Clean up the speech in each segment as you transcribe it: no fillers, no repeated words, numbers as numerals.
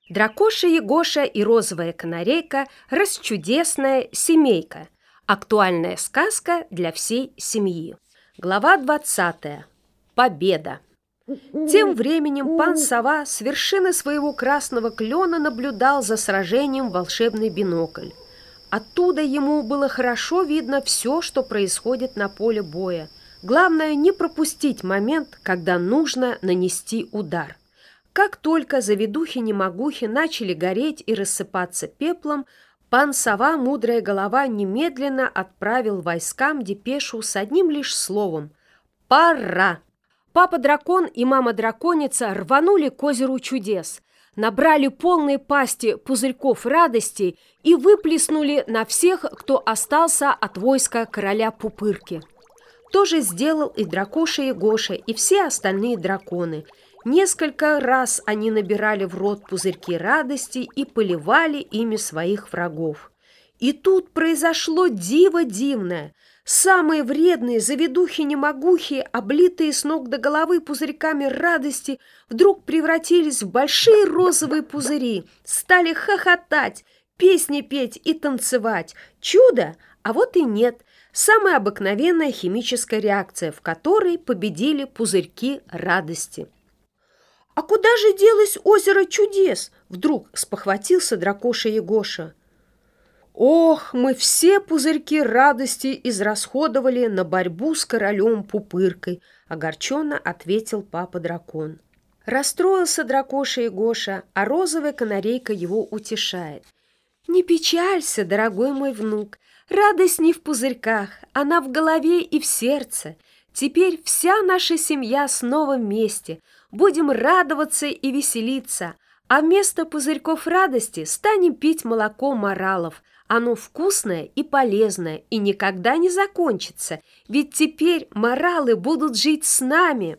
Дракоша Егоша и розовая канарейка – расчудесная семейка. Актуальная сказка для всей семьи. Глава 20. Победа. Тем временем пан Сова с вершины своего красного клена наблюдал за сражением в волшебный бинокль. Оттуда ему было хорошо видно все, что происходит на поле боя. Главное, не пропустить момент, когда нужно нанести удар. Как только заведухи-немогухи начали гореть и рассыпаться пеплом, пан Сова, мудрая голова, немедленно отправил войскам депешу с одним лишь словом «Пора!». Папа-дракон и мама-драконица рванули к озеру чудес, набрали полные пасти пузырьков радости и выплеснули на всех, кто остался от войска короля Пупырки. То же сделал и дракоша Егоша, и все остальные драконы. Несколько раз они набирали в рот пузырьки радости и поливали ими своих врагов. И тут произошло диво дивное. Самые вредные заведухи-немогухи, облитые с ног до головы пузырьками радости, вдруг превратились в большие розовые пузыри, стали хохотать, песни петь и танцевать. Чудо? А вот и нет. Самая обыкновенная химическая реакция, в которой победили пузырьки радости. «А куда же делось озеро чудес?» – вдруг спохватился дракоша Егоша. «Ох, мы все пузырьки радости израсходовали на борьбу с королем Пупыркой», – огорченно ответил папа-дракон. Расстроился дракоша Егоша, а розовая канарейка его утешает. «Не печалься, дорогой мой внук, радость не в пузырьках, она в голове и в сердце. Теперь вся наша семья снова вместе. Будем радоваться и веселиться, а вместо пузырьков радости станем пить молоко моралов. Оно вкусное и полезное, и никогда не закончится, ведь теперь моралы будут жить с нами».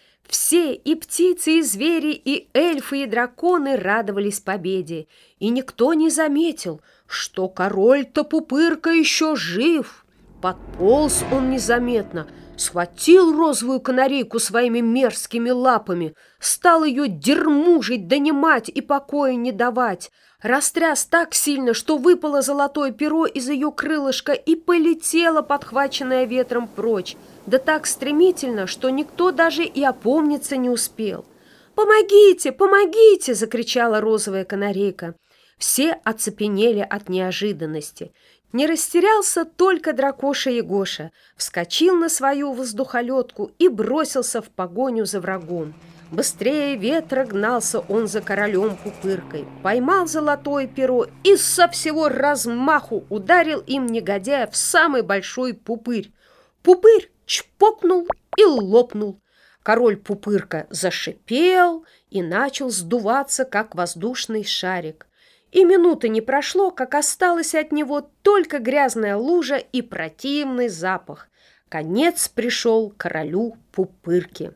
Все, и птицы, и звери, и эльфы, и драконы радовались победе, и никто не заметил, что король-то Пупырка еще жив. Подполз он незаметно, схватил розовую канарейку своими мерзкими лапами, стал ее дермужить, донимать и покоя не давать, растряс так сильно, что выпало золотое перо из ее крылышка и полетело, подхваченное ветром, прочь, да так стремительно, что никто даже и опомниться не успел. «Помогите, помогите!» – закричала розовая канарейка. Все оцепенели от неожиданности. Не растерялся только дракоша Егоша, вскочил на свою воздухолетку и бросился в погоню за врагом. Быстрее ветра гнался он за королем Пупыркой, поймал золотое перо и со всего размаху ударил им негодяя в самый большой пупырь. Пупырь чпокнул и лопнул. Король Пупырка зашипел и начал сдуваться, как воздушный шарик. И минуты не прошло, как осталась от него только грязная лужа и противный запах. Конец пришел королю Пупырке.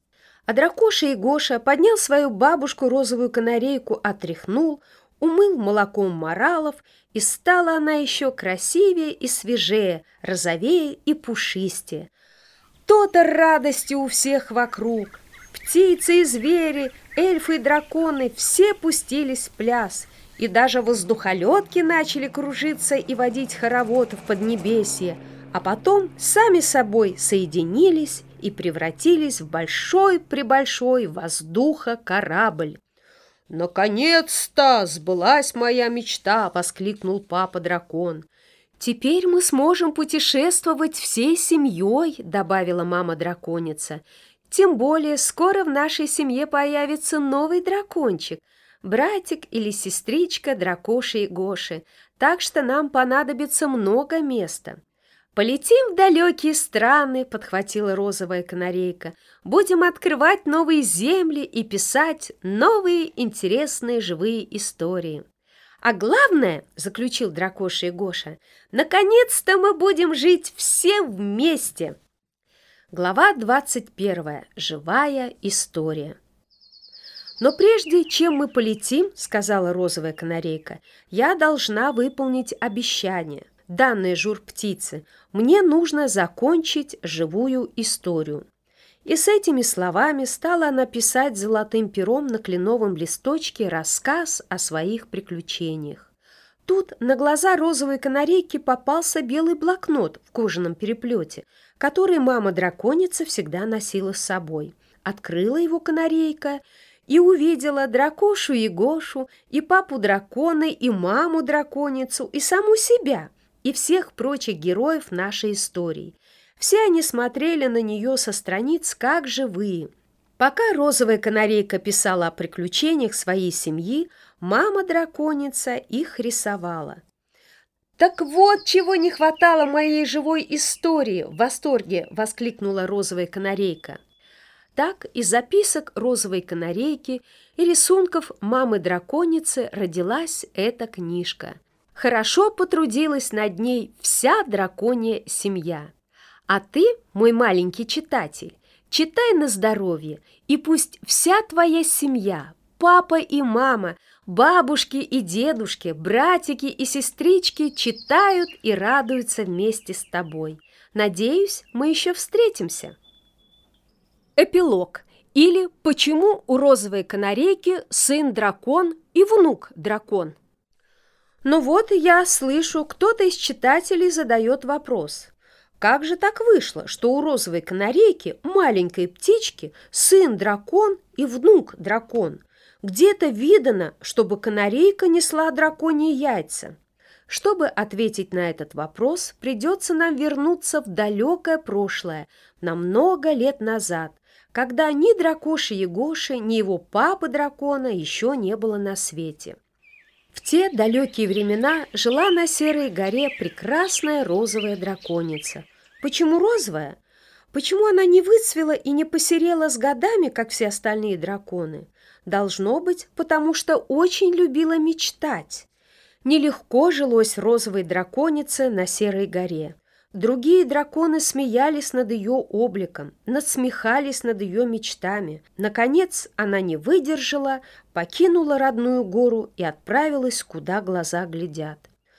А дракоша Егоша поднял свою бабушку розовую канарейку, отряхнул, умыл молоком моралов, и стала она еще красивее и свежее, розовее и пушистее. То-то радости у всех вокруг. Птицы и звери, эльфы и драконы все пустились в пляс, и даже воздухолетки начали кружиться и водить хоровод в поднебесье, а потом сами собой соединились и превратились в большой-пребольшой воздуха-корабль. «Наконец-то сбылась моя мечта!» — воскликнул папа-дракон. «Теперь мы сможем путешествовать всей семьей», — добавила мама-драконица. «Тем более скоро в нашей семье появится новый дракончик, братик или сестричка дракоши Егоши, так что нам понадобится много места». «Полетим в далекие страны», — подхватила розовая канарейка. «Будем открывать новые земли и писать новые интересные живые истории». «А главное», — заключил дракоша Егоша, «наконец-то мы будем жить все вместе». Глава 21. Живая история. «Но прежде чем мы полетим, — сказала розовая канарейка, — я должна выполнить обещание, данное жур-птице. Мне нужно закончить живую историю». И с этими словами стала она писать золотым пером на кленовом листочке рассказ о своих приключениях. Тут на глаза розовой канарейки попался белый блокнот в кожаном переплете, который мама-драконица всегда носила с собой. Открыла его канарейка и увидела дракошу Егошу, и папу дракона, и маму драконицу, и саму себя, и всех прочих героев нашей истории. Все они смотрели на нее со страниц как живые. Пока розовая канарейка писала о приключениях своей семьи, мама-драконица их рисовала. «Так вот чего не хватало моей живой истории!» – в восторге воскликнула розовая канарейка. Так из записок розовой канарейки и рисунков мамы-драконицы родилась эта книжка. Хорошо потрудилась над ней вся драконья семья. А ты, мой маленький читатель, читай на здоровье, и пусть вся твоя семья, папа и мама, бабушки и дедушки, братики и сестрички читают и радуются вместе с тобой. Надеюсь, мы еще встретимся. Эпилог. Или «Почему у розовой канарейки сын дракон и внук дракон?» Ну вот и я слышу, кто-то из читателей задает вопрос. Как же так вышло, что у розовой канарейки, маленькой птички, сын дракон и внук дракон? Где-то видано, чтобы канарейка несла драконьи яйца. Чтобы ответить на этот вопрос, придется нам вернуться в далекое прошлое, на много лет назад, когда ни дракоши Егоши, ни его папы-дракона еще не было на свете. В те далекие времена жила на Серой горе прекрасная розовая драконица. Почему розовая? Почему она не выцвела и не посерела с годами, как все остальные драконы? Должно быть, потому что очень любила мечтать. Нелегко жилось розовой драконице на Серой горе. Другие драконы смеялись над ее обликом, насмехались над ее мечтами. Наконец она не выдержала, покинула родную гору и отправилась, куда глаза глядят.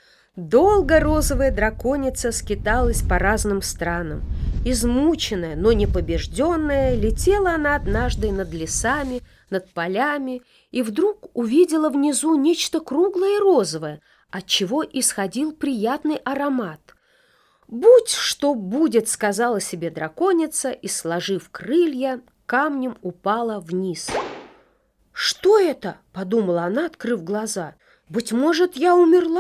Долго розовая драконица скиталась по разным странам. Измученная, но не побежденная, летела она однажды над лесами, над полями, и вдруг увидела внизу нечто круглое и розовое, от чего исходил приятный аромат. «Будь что будет», — сказала себе драконица и, сложив крылья, камнем упала вниз. «Что это?» — подумала она, открыв глаза. «Быть может, я умерла?»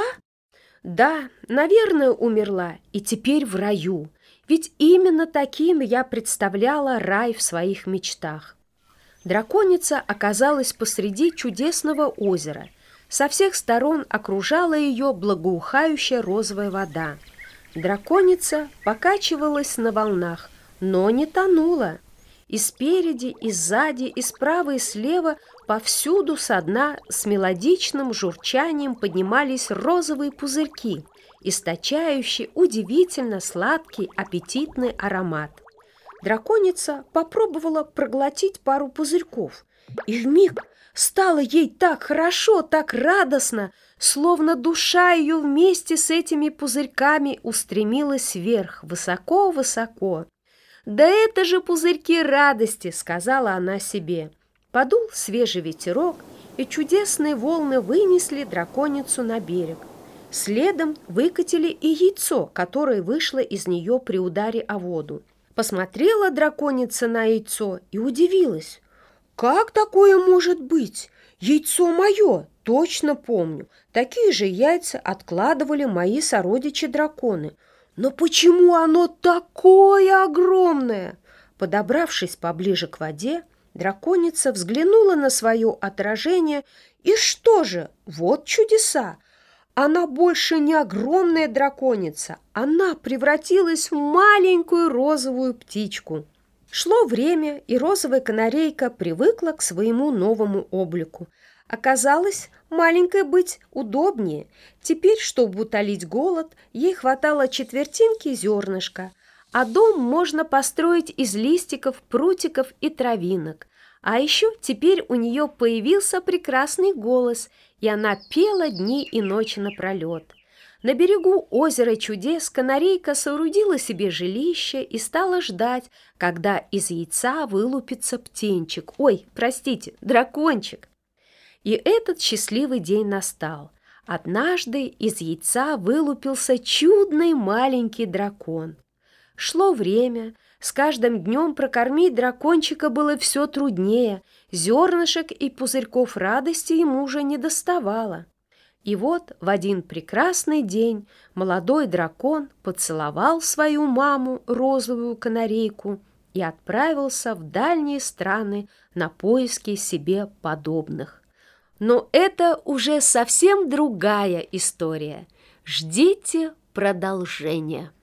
«Да, наверное, умерла, и теперь в раю, ведь именно таким я представляла рай в своих мечтах». Драконица оказалась посреди чудесного озера. Со всех сторон окружала ее благоухающая розовая вода. Драконица покачивалась на волнах, но не тонула. И спереди, и сзади, и справа, и слева, повсюду со дна с мелодичным журчанием поднимались розовые пузырьки, источающие удивительно сладкий аппетитный аромат. Драконица попробовала проглотить пару пузырьков, и вмиг стало ей так хорошо, так радостно, словно душа ее вместе с этими пузырьками устремилась вверх, высоко-высоко. «Да это же пузырьки радости!» — сказала она себе. Подул свежий ветерок, и чудесные волны вынесли драконицу на берег. Следом выкатили и яйцо, которое вышло из нее при ударе о воду. Посмотрела драконица на яйцо и удивилась. «Как такое может быть? Яйцо мое, точно помню. Такие же яйца откладывали мои сородичи-драконы. Но почему оно такое огромное?» Подобравшись поближе к воде, драконица взглянула на свое отражение, и что же, вот чудеса! Она больше не огромная драконица, она превратилась в маленькую розовую птичку. Шло время, и розовая канарейка привыкла к своему новому облику. Оказалось, маленькой быть удобнее. Теперь, чтобы утолить голод, ей хватало четвертинки зернышка, а дом можно построить из листиков, прутиков и травинок. А еще теперь у нее появился прекрасный голос, и она пела дни и ночи напролет. На берегу озера чудес канарейка соорудила себе жилище и стала ждать, когда из яйца вылупится птенчик. Ой, простите, дракончик. И этот счастливый день настал. Однажды из яйца вылупился чудный маленький дракон. Шло время, с каждым днем прокормить дракончика было все труднее, зернышек и пузырьков радости ему уже не доставало. И вот в один прекрасный день молодой дракон поцеловал свою маму, розовую канарейку, и отправился в дальние страны на поиски себе подобных. Но это уже совсем другая история. Ждите продолжения.